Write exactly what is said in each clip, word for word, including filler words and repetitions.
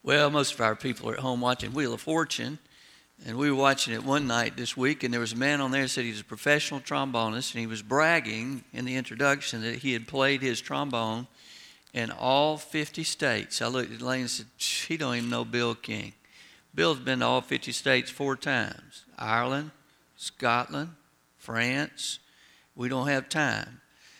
Well, most of our people are at home watching Wheel of Fortune, and we were watching it one night this week, and there was a man on there who said he was a professional trombonist, and he was bragging in the introduction that he had played his trombone in all fifty states. I looked at Lane and said, he don't even know Bill King. Bill's been to all fifty states four times. Ireland, Scotland, France. We don't have time.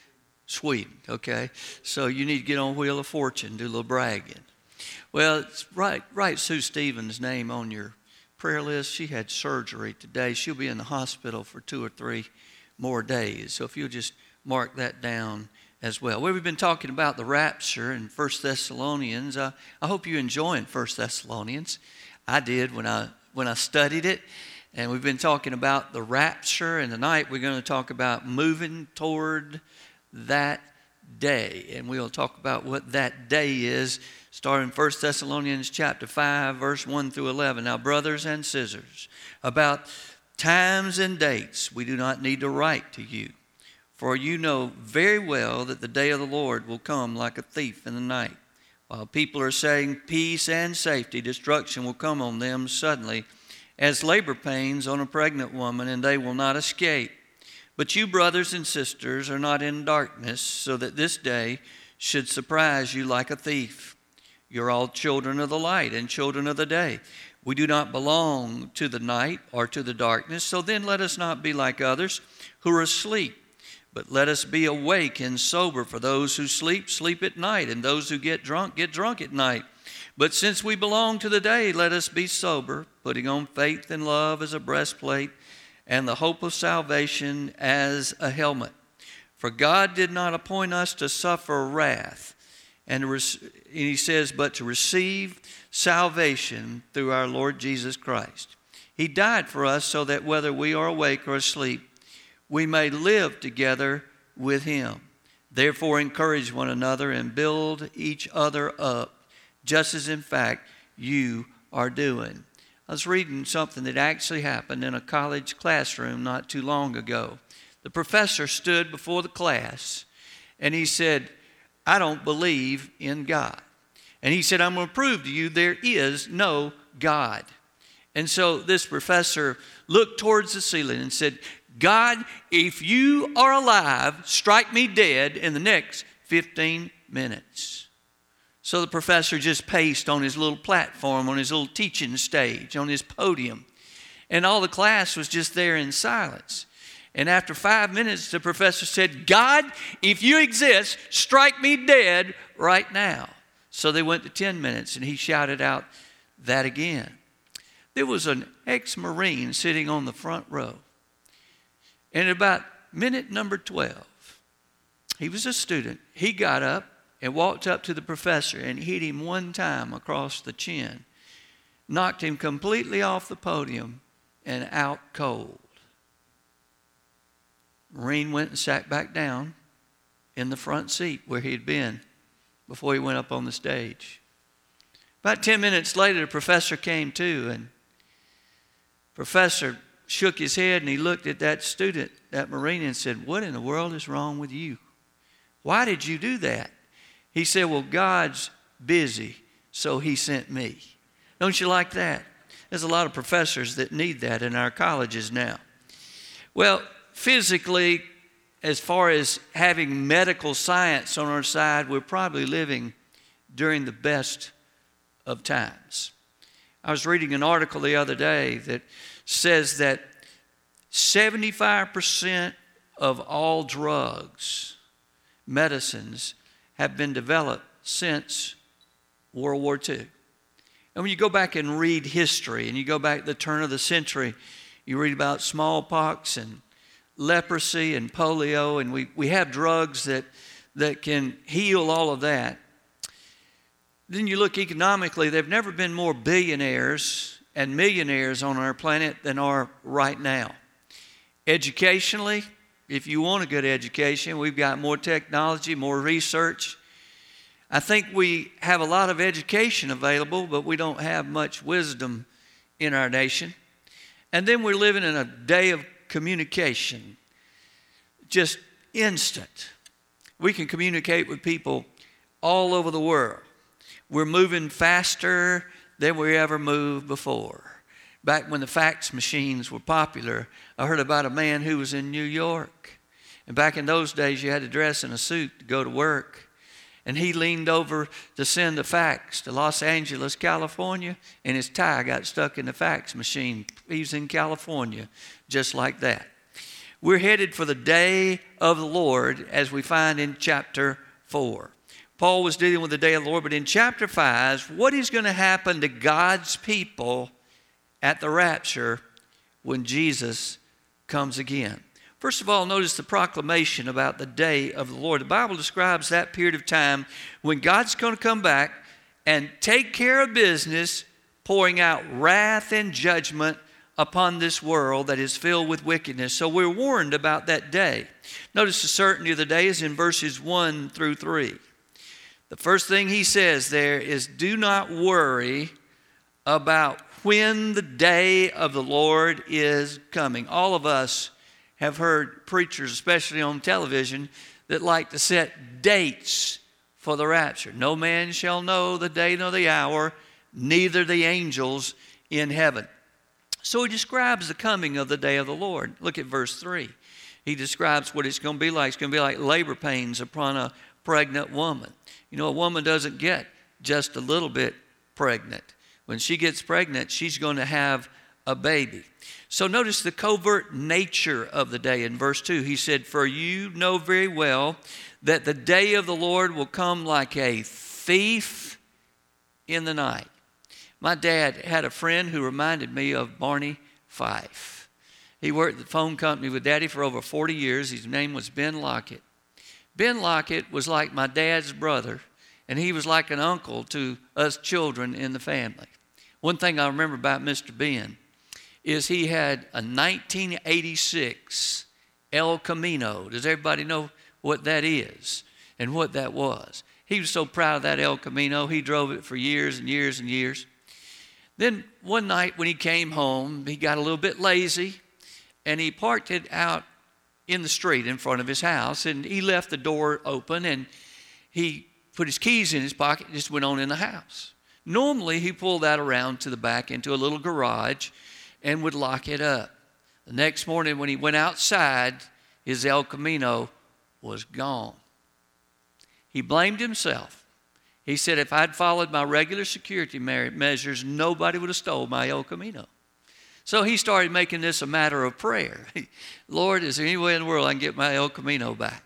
Sweden, okay? So you need to get on Wheel of Fortune, do a little bragging. Well, it's right, write Sue Stevens' name on your prayer list. She had surgery today. She'll be in the hospital for two or three more days. So if you'll just mark that down as well. Well, we've been talking about the rapture in First Thessalonians. I, I hope you're enjoying First Thessalonians. I did when I when I studied it. And we've been talking about the rapture. And tonight we're going to talk about moving toward that day. And we'll talk about what that day is, starting First Thessalonians chapter five, verse one through eleven. Now, brothers and sisters, about times and dates we do not need to write to you, for you know very well that the day of the Lord will come like a thief in the night. While people are saying peace and safety, destruction will come on them suddenly as labor pains on a pregnant woman, and they will not escape. But you, brothers and sisters, are not in darkness, so that this day should surprise you like a thief. You're all children of the light and children of the day. We do not belong to the night or to the darkness, so then let us not be like others who are asleep. But let us be awake and sober, for those who sleep, sleep at night, and those who get drunk, get drunk at night. But since we belong to the day, let us be sober, putting on faith and love as a breastplate, and the hope of salvation as a helmet. For God did not appoint us to suffer wrath, and he says, but to receive salvation through our Lord Jesus Christ. He died for us so that whether we are awake or asleep, we may live together with him. Therefore, encourage one another and build each other up, just as in fact you are doing. I was reading something that actually happened in a college classroom not too long ago. The professor stood before the class and he said, I don't believe in God. And he said, I'm going to prove to you there is no God. And so this professor looked towards the ceiling and said, God, if you are alive, strike me dead in the next fifteen minutes. So the professor just paced on his little platform, on his little teaching stage, on his podium. And all the class was just there in silence. And after five minutes, the professor said, God, if you exist, strike me dead right now. So they went to ten minutes, and he shouted out that again. There was an ex-Marine sitting on the front row. And at about minute number twelve, he was a student. He got up and walked up to the professor and hit him one time across the chin, knocked him completely off the podium and out cold. Marine went and sat back down in the front seat where he had been before he went up on the stage. About ten minutes later, the professor came to, and professor shook his head and he looked at that student, that Marine, and said, what in the world is wrong with you? Why did you do that? He said, well, God's busy, so he sent me. Don't you like that? There's a lot of professors that need that in our colleges now. Well, physically, as far as having medical science on our side, we're probably living during the best of times. I was reading an article the other day that says that seventy-five percent of all drugs, medicines, have been developed since World War Two. And when you go back and read history, and you go back to the turn of the century, you read about smallpox and leprosy and polio, and we, we have drugs that, that can heal all of that. Then you look economically, there have never been more billionaires and millionaires on our planet than are right now. Educationally, if you want a good education, we've got more technology, more research. I think we have a lot of education available, but we don't have much wisdom in our nation. And then we're living in a day of communication, just instant. We can communicate with people all over the world. We're moving faster than we ever moved before. Back when the fax machines were popular, I heard about a man who was in New York. And back in those days, you had to dress in a suit to go to work. And he leaned over to send a fax to Los Angeles, California, and his tie got stuck in the fax machine. He's in California, just like that. We're headed for the day of the Lord, as we find in chapter four. Paul was dealing with the day of the Lord, but in chapter five, what is going to happen to God's people at the rapture when Jesus comes again? First of all, notice the proclamation about the day of the Lord. The Bible describes that period of time when God's going to come back and take care of business, pouring out wrath and judgment upon this world that is filled with wickedness. So we're warned about that day. Notice the certainty of the day is in verses one through three. The first thing he says there is, do not worry about when the day of the Lord is coming. All of us have heard preachers, especially on television, that like to set dates for the rapture. No man shall know the day nor the hour, neither the angels in heaven. So he describes the coming of the day of the Lord. Look at verse three. He describes what it's going to be like. It's going to be like labor pains upon a pregnant woman. You know, a woman doesn't get just a little bit pregnant. When she gets pregnant, she's going to have a baby. So notice the covert nature of the day. In verse two, he said, for you know very well that the day of the Lord will come like a thief in the night. My dad had a friend who reminded me of Barney Fife. He worked at the phone company with Daddy for over forty years. His name was Ben Lockett. Ben Lockett was like my dad's brother, and he was like an uncle to us children in the family. One thing I remember about Mister Ben is he had a nineteen eighty-six El Camino. Does everybody know what that is and what that was? He was so proud of that El Camino. He drove it for years and years and years. Then one night when he came home, he got a little bit lazy, and he parked it out in the street in front of his house, and he left the door open, and he put his keys in his pocket and just went on in the house. Normally, he pulled that around to the back into a little garage and would lock it up. The next morning when he went outside, his El Camino was gone. He blamed himself. He said, if I'd followed my regular security measures, nobody would have stole my El Camino. So he started making this a matter of prayer. Lord, is there any way in the world I can get my El Camino back?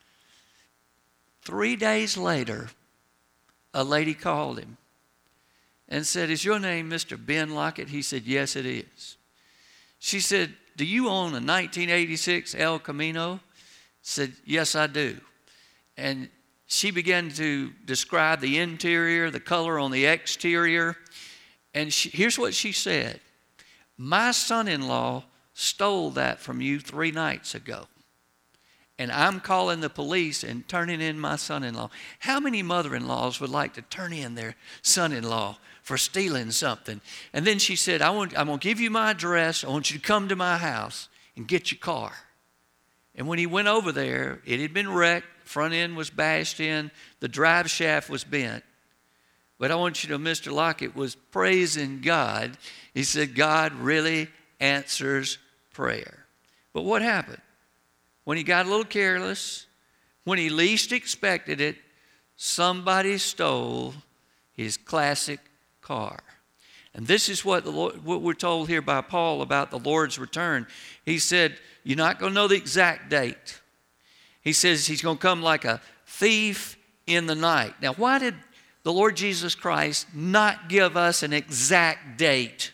Three days later, a lady called him and said, is your name Mister Ben Lockett? He said, yes, it is. She said, do you own a nineteen eighty-six El Camino? Said, yes, I do. And she began to describe the interior, the color on the exterior. And she, here's what she said. My son-in-law stole that from you three nights ago. And I'm calling the police and turning in my son-in-law. How many mother-in-laws would like to turn in their son-in-law for stealing something? And then she said, I want, I'm going to give you my address. I want you to come to my house and get your car. And when he went over there, it had been wrecked. Front end was bashed in. The drive shaft was bent. But I want you to know, Mister Lockett was praising God. He said, God really answers prayer. But what happened? When he got a little careless, when he least expected it, somebody stole his classic car. And this is what, the Lord, what we're told here by Paul about the Lord's return. He said, you're not going to know the exact date. He says he's going to come like a thief in the night. Now, why did the Lord Jesus Christ not give us an exact date?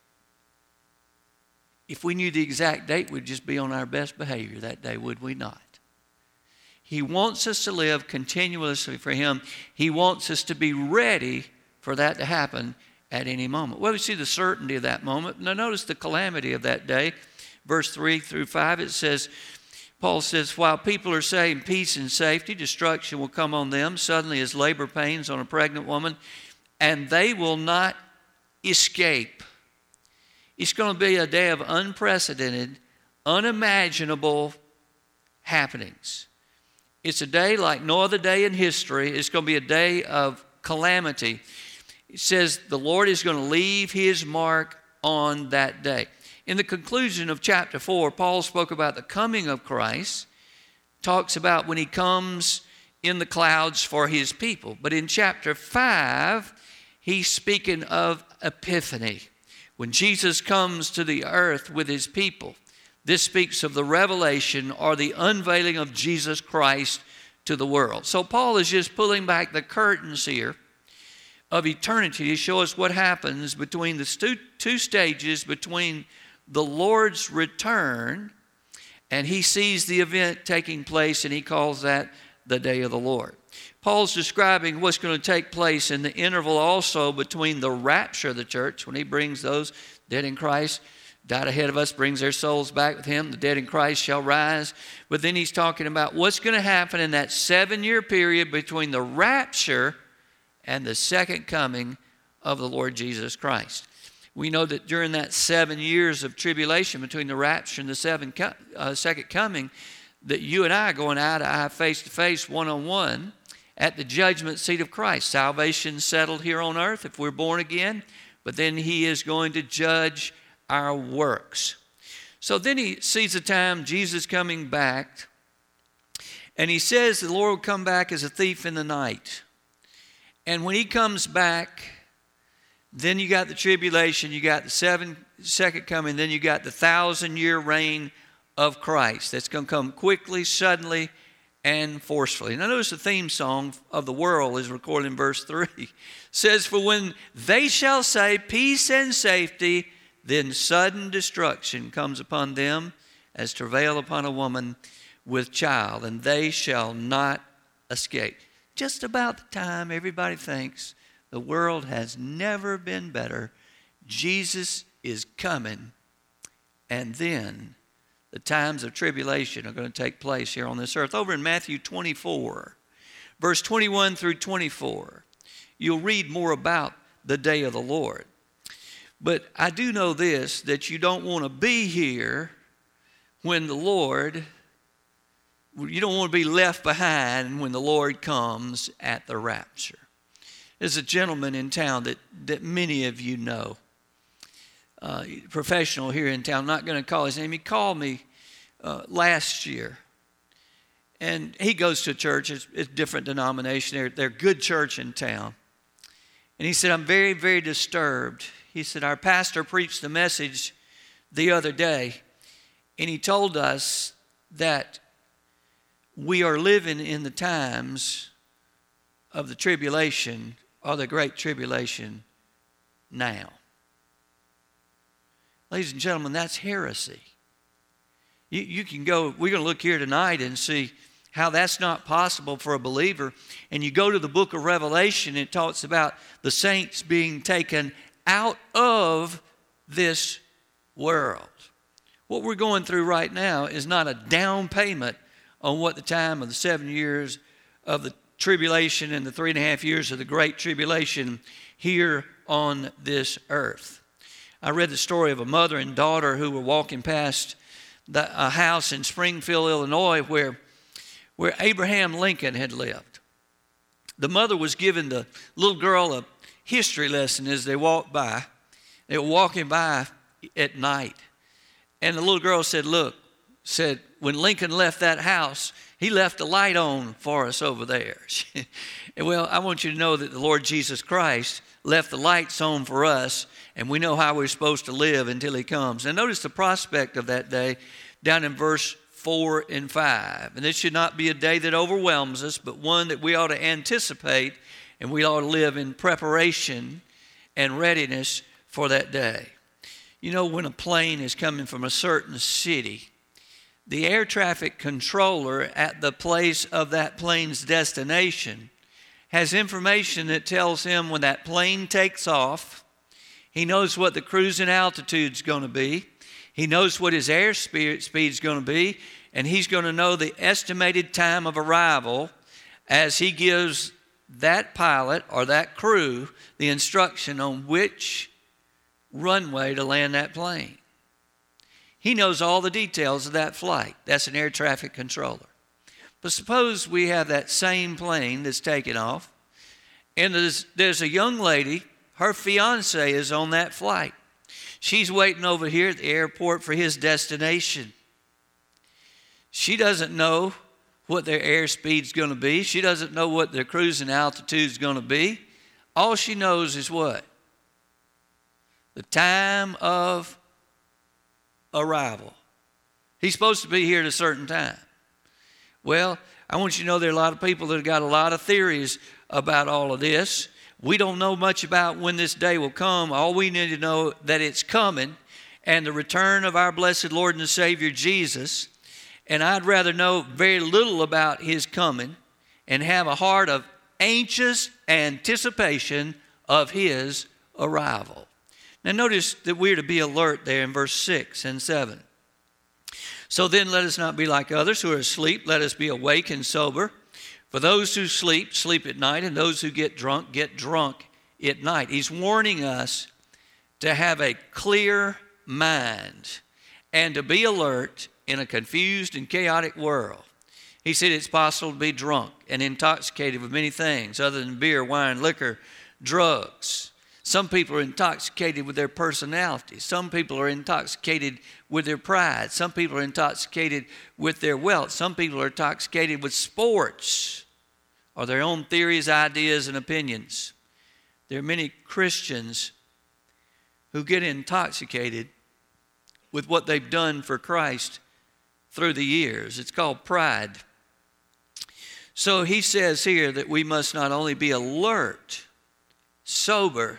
If we knew the exact date, we'd just be on our best behavior that day, would we not? He wants us to live continuously for Him. He wants us to be ready for that to happen at any moment. Well, we see the certainty of that moment. Now, notice the calamity of that day. Verse three through five, it says, Paul says, while people are saying peace and safety, destruction will come on them, suddenly as labor pains on a pregnant woman, and they will not escape. It's going to be a day of unprecedented, unimaginable happenings. It's a day like no other day in history. It's going to be a day of calamity. It says the Lord is going to leave his mark on that day. In the conclusion of chapter four, Paul spoke about the coming of Christ, talks about when he comes in the clouds for his people. But in chapter five, he's speaking of Epiphany, when Jesus comes to the earth with his people. This speaks of the revelation or the unveiling of Jesus Christ to the world. So Paul is just pulling back the curtains here of eternity to show us what happens between the stu- two stages between the Lord's return, and he sees the event taking place, and he calls that the day of the Lord. Paul's describing what's going to take place in the interval also between the rapture of the church, when he brings those dead in Christ, died ahead of us, brings their souls back with him. The dead in Christ shall rise. But then he's talking about what's going to happen in that seven-year period between the rapture and the second coming of the Lord Jesus Christ. We know that during that seven years of tribulation between the rapture and the seven co- uh, second coming, that you and I are going eye to eye, face to face, one-on-one at the judgment seat of Christ. Salvation settled here on earth if we're born again, but then he is going to judge our works. So then he sees the time Jesus coming back, and he says the Lord will come back as a thief in the night. And when he comes back, then you got the tribulation, you got the seven second coming, then you got the thousand year reign of Christ. That's going to come quickly, suddenly, and forcefully. Now notice the theme song of the world is recorded in verse three. It says, for when they shall say peace and safety, then sudden destruction comes upon them as travail upon a woman with child, and they shall not escape. Just about the time everybody thinks the world has never been better, Jesus is coming, and then the times of tribulation are going to take place here on this earth. Over in Matthew twenty-four, verse twenty-one through twenty-four, you'll read more about the day of the Lord. But I do know this, that you don't want to be here when the Lord, you don't want to be left behind when the Lord comes at the rapture. There's a gentleman in town that, that many of you know, uh, professional here in town. I'm not going to call his name. He called me uh, last year. And he goes to a church, it's, it's a different denomination. They're, they're a good church in town. And he said, I'm very, very disturbed. He said, our pastor preached the message the other day, and he told us that we are living in the times of the tribulation or the great tribulation now. Ladies and gentlemen, that's heresy. You, you can go, we're going to look here tonight and see how that's not possible for a believer. And you go to the book of Revelation, it talks about the saints being taken out of this world. What we're going through right now is not a down payment on what the time of the seven years of the tribulation and the three and a half years of the great tribulation here on this earth. I read the story of a mother and daughter who were walking past the, a house in Springfield, Illinois, where, where Abraham Lincoln had lived. The mother was giving the little girl a history lesson as they walked by. They were walking by at night. And the little girl said, look, said, when Lincoln left that house, he left a light on for us over there. And well, I want you to know that the Lord Jesus Christ left the lights on for us, and we know how we're supposed to live until he comes. And notice the prospect of that day down in verse four and five. And this should not be a day that overwhelms us, but one that we ought to anticipate, and we ought to live in preparation and readiness for that day. You know, when a plane is coming from a certain city, the air traffic controller at the place of that plane's destination has information that tells him when that plane takes off. He knows what the cruising altitude's going to be. He knows what his airspeed speed's going to be, and he's going to know the estimated time of arrival as he gives that pilot or that crew the instruction on which runway to land that plane. He knows all the details of that flight. That's an air traffic controller. But suppose we have that same plane that's taken off, And there's, there's a young lady, her fiance is on that flight. She's waiting over here at the airport for his destination. She doesn't know what their airspeed's going to be. She doesn't know what their cruising altitude's going to be. All she knows is what? The time of arrival. He's supposed to be here at a certain time. Well, I want you to know there are a lot of people that have got a lot of theories about all of this. We don't know much about when this day will come. All we need to know that it's coming, and the return of our blessed Lord and Savior Jesus. And I'd rather know very little about his coming and have a heart of anxious anticipation of his arrival. Now notice that we're to be alert there in verse six and seven. So then let us not be like others who are asleep. Let us be awake and sober. For those who sleep, sleep at night, and those who get drunk, get drunk at night. He's warning us to have a clear mind and to be alert in a confused and chaotic world. He said it's possible to be drunk and intoxicated with many things other than beer, wine, liquor, drugs. Some people are intoxicated with their personality. Some people are intoxicated with their pride. Some people are intoxicated with their wealth. Some people are intoxicated with sports or their own theories, ideas, and opinions. There are many Christians who get intoxicated with what they've done for Christ through the years. It's called pride. So he says here that we must not only be alert, sober,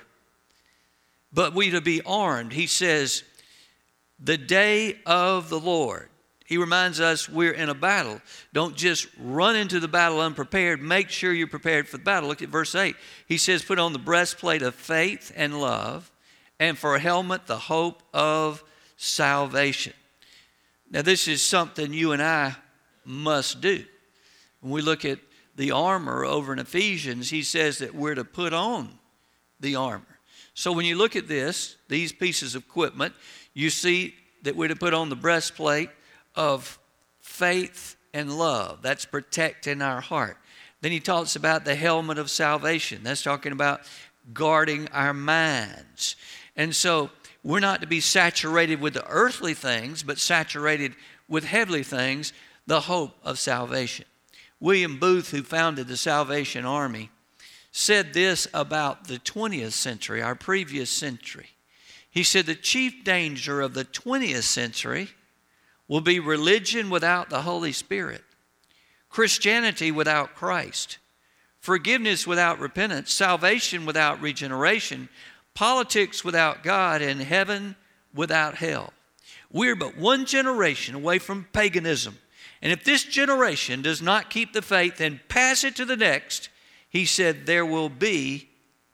but we to be armed. He says, the day of the Lord. He reminds us we're in a battle. Don't just run into the battle unprepared. Make sure you're prepared for the battle. Look at verse eight. He says, put on the breastplate of faith and love, and for a helmet, the hope of salvation. Now, this is something you and I must do. When we look at the armor over in Ephesians, he says that we're to put on the armor. So when you look at this, these pieces of equipment, you see that we're to put on the breastplate of faith and love. That's protecting our heart. Then he talks about the helmet of salvation. That's talking about guarding our minds. And so we're not to be saturated with the earthly things, but saturated with heavenly things, the hope of salvation. William Booth, who founded the Salvation Army, said this about the twentieth century, our previous century. He said, the chief danger of the twentieth century will be religion without the Holy Spirit, Christianity without Christ, forgiveness without repentance, salvation without regeneration, politics without God, and heaven without hell. We're but one generation away from paganism. And if this generation does not keep the faith and pass it to the next, he said, there will be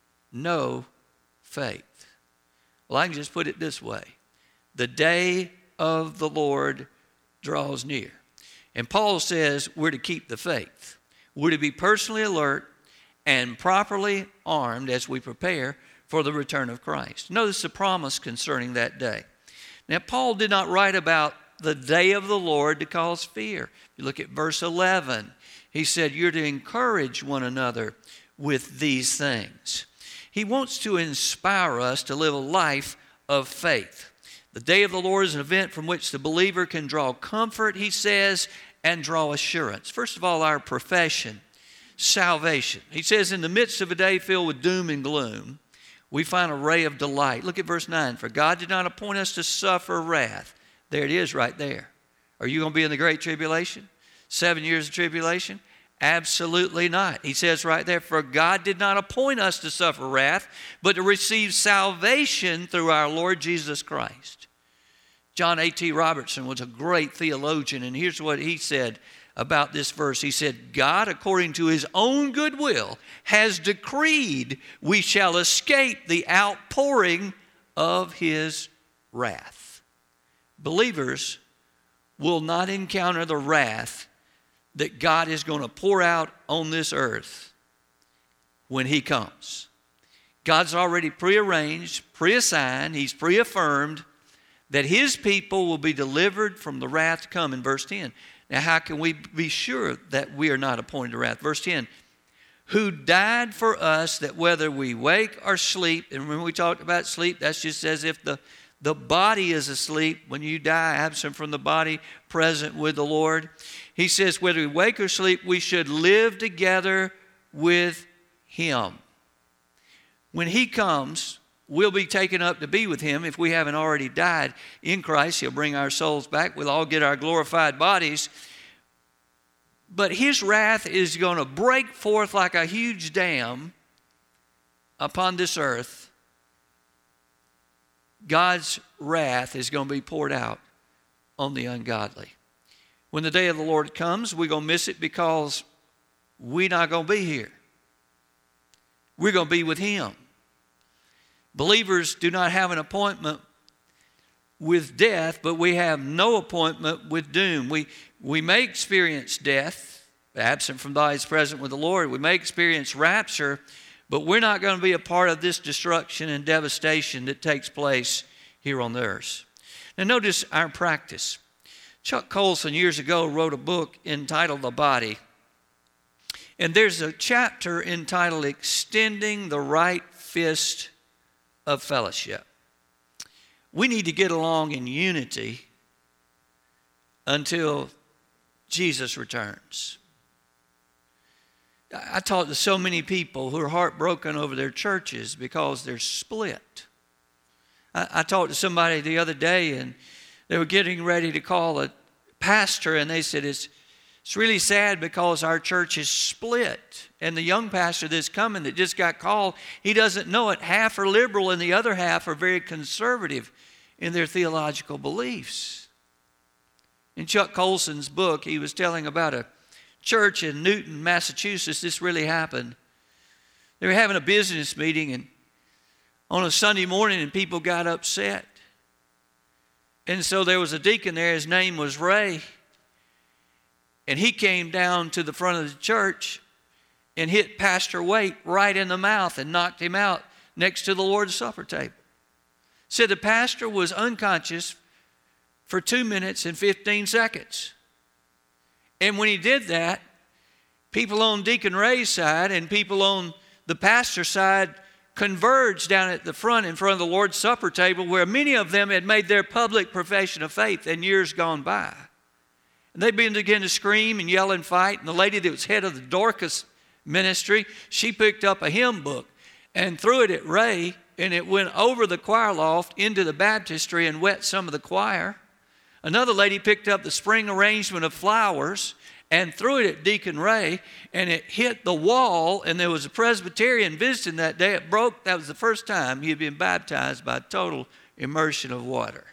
no faith. Well, I can just put it this way. The day of the Lord draws near. And Paul says we're to keep the faith. We're to be personally alert and properly armed as we prepare for the return of Christ. Notice the promise concerning that day. Now, Paul did not write about the day of the Lord to cause fear. If you look at verse eleven, he said, you're to encourage one another with these things. He wants to inspire us to live a life of faith. The day of the Lord is an event from which the believer can draw comfort, he says, and draw assurance. First of all, our profession, salvation. He says, in the midst of a day filled with doom and gloom, we find a ray of delight. Look at verse nine. For God did not appoint us to suffer wrath. There it is right there. Are you going to be in the great tribulation? Seven years of tribulation? Absolutely not. He says right there, for God did not appoint us to suffer wrath, but to receive salvation through our Lord Jesus Christ. John A T Robertson was a great theologian, and here's what he said about this verse. He said, God, according to his own good will, has decreed we shall escape the outpouring of his wrath. Believers will not encounter the wrath that God is going to pour out on this earth when he comes. God's already prearranged, preassigned, he's preaffirmed that his people will be delivered from the wrath to come in verse ten. Now, how can we be sure that we are not appointed to wrath? Verse ten, who died for us, that whether we wake or sleep, and remember we talked about sleep, that's just as if the, the body is asleep. When you die, absent from the body, present with the Lord. He says, whether we wake or sleep, we should live together with him. When he comes, we'll be taken up to be with him. If we haven't already died in Christ, he'll bring our souls back. We'll all get our glorified bodies. But his wrath is going to break forth like a huge dam upon this earth. God's wrath is going to be poured out on the ungodly. When the day of the Lord comes, we're going to miss it because we're not going to be here. We're going to be with him. Believers do not have an appointment with death, but we have no appointment with doom. We, we may experience death, absent from the body is present with the Lord. We may experience rapture, but we're not going to be a part of this destruction and devastation that takes place here on the earth. Now notice our practice. Chuck Colson years ago wrote a book entitled The Body. And there's a chapter entitled Extending the Right Fist of Fellowship. We need to get along in unity until Jesus returns. I talk to so many people who are heartbroken over their churches because they're split. I, I talked to somebody the other day, and they were getting ready to call a pastor, and they said, it's, it's really sad because our church is split. And the young pastor that's coming that just got called, he doesn't know it. Half are liberal and the other half are very conservative in their theological beliefs. In Chuck Colson's book, he was telling about a church in Newton, Massachusetts. This really happened. They were having a business meeting and on a Sunday morning, and people got upset. And so there was a deacon there. His name was Ray. And he came down to the front of the church and hit Pastor Waite right in the mouth and knocked him out next to the Lord's Supper table. Said the pastor was unconscious for two minutes and fifteen seconds. And when he did that, people on Deacon Ray's side and people on the pastor's side converged down at the front in front of the Lord's Supper table, where many of them had made their public profession of faith in years gone by. And they began to scream and yell and fight. And the lady that was head of the Dorcas ministry, she picked up a hymn book and threw it at Ray, and it went over the choir loft into the baptistry and wet some of the choir. Another lady picked up the spring arrangement of flowers and threw it at Deacon Ray, and it hit the wall, and there was a Presbyterian visiting that day. It broke. That was the first time he had been baptized by total immersion of water.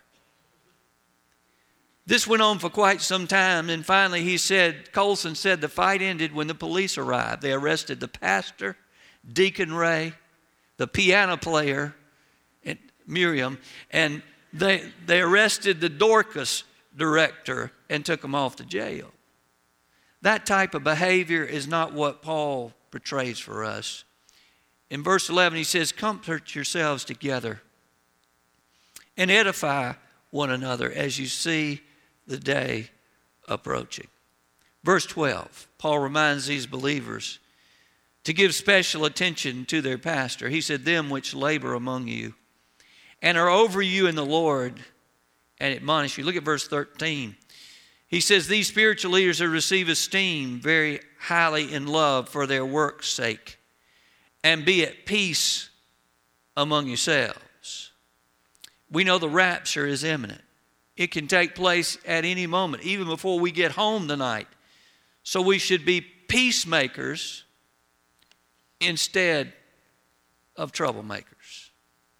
This went on for quite some time, and finally he said, Colson said the fight ended when the police arrived. They arrested the pastor, Deacon Ray, the piano player, and Miriam, and they, they arrested the Dorcas director and took them off to jail. That type of behavior is not what Paul portrays for us. In verse eleven, he says, comfort yourselves together and edify one another as you see the day approaching. Verse twelve, Paul reminds these believers to give special attention to their pastor. He said, them which labor among you and are over you in the Lord and admonish you. Look at verse thirteen. He says, these spiritual leaders who receive esteem very highly in love for their work's sake, and be at peace among yourselves. We know the rapture is imminent. It can take place at any moment, even before we get home tonight. So we should be peacemakers instead of troublemakers.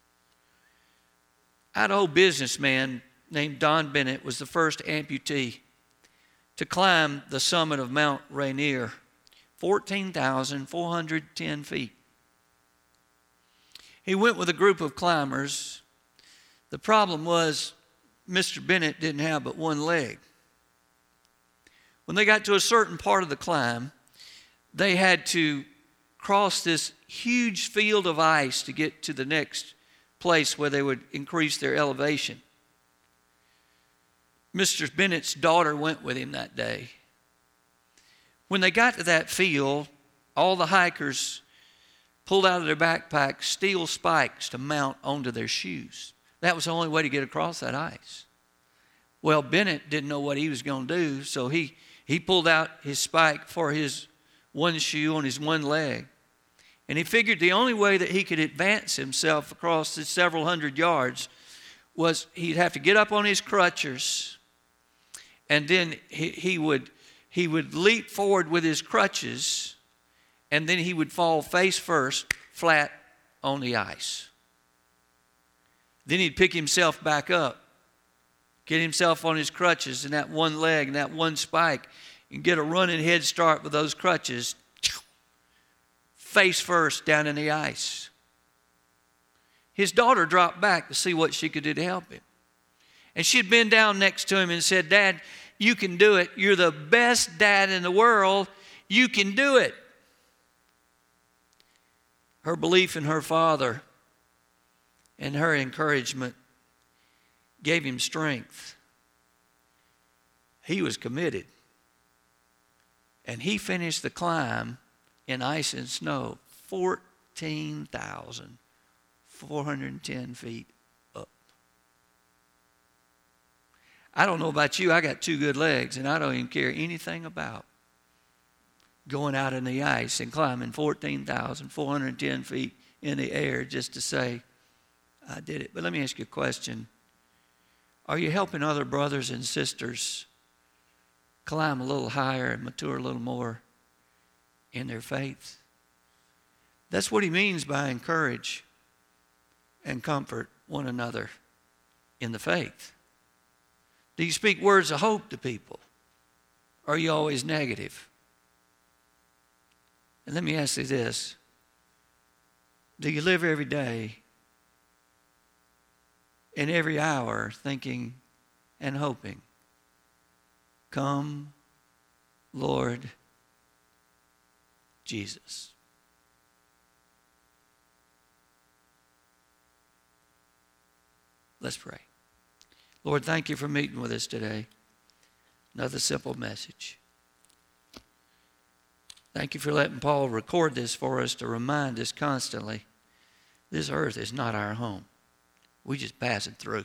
Idaho businessman named Don Bennett was the first amputee to climb the summit of Mount Rainier, fourteen thousand four hundred ten feet. He went with a group of climbers. The problem was Mister Bennett didn't have but one leg. When they got to a certain part of the climb, they had to cross this huge field of ice to get to the next place where they would increase their elevation. Mister Bennett's daughter went with him that day. When they got to that field, all the hikers pulled out of their backpacks steel spikes to mount onto their shoes. That was the only way to get across that ice. Well, Bennett didn't know what he was going to do, so he, he pulled out his spike for his one shoe on his one leg. And he figured the only way that he could advance himself across the several hundred yards was he'd have to get up on his crutches, and then he, he would he would leap forward with his crutches, and then he would fall face first, flat on the ice. Then he'd pick himself back up, get himself on his crutches and that one leg and that one spike, and get a running head start with those crutches, face first down in the ice. His daughter dropped back to see what she could do to help him. And she'd been down next to him and said, "Dad, you can do it. You're the best dad in the world. You can do it." Her belief in her father and her encouragement gave him strength. He was committed. And he finished the climb in ice and snow, fourteen thousand four hundred ten feet up. I don't know about you, I got two good legs, and I don't even care anything about going out in the ice and climbing fourteen thousand four hundred ten feet in the air just to say, I did it. But let me ask you a question. Are you helping other brothers and sisters climb a little higher and mature a little more in their faith? That's what he means by encourage and comfort one another in the faith. Do you speak words of hope to people? Or are you always negative? And let me ask you this. Do you live every day in every hour thinking and hoping, "Come, Lord Jesus"? Let's pray. Lord, thank you for meeting with us today. Another simple message. Thank you for letting Paul record this for us to remind us constantly, this earth is not our home. We're just passing through.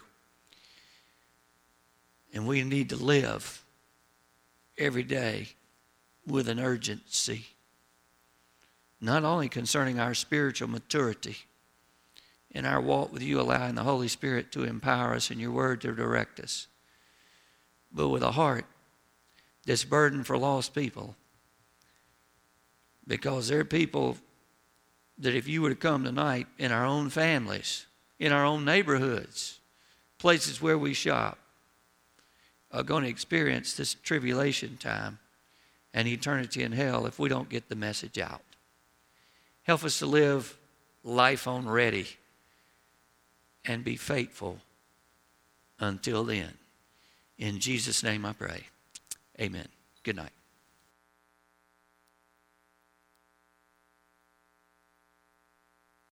And we need to live every day with an urgency, not only concerning our spiritual maturity in our walk with you, allowing the Holy Spirit to empower us and your word to direct us, but with a heart that's burdened for lost people. Because there are people that if you were to come tonight in our own families, in our own neighborhoods, places where we shop, are going to experience this tribulation time and eternity in hell if we don't get the message out. Help us to live life on ready and be faithful until then. In Jesus' name I pray. Amen. Good night.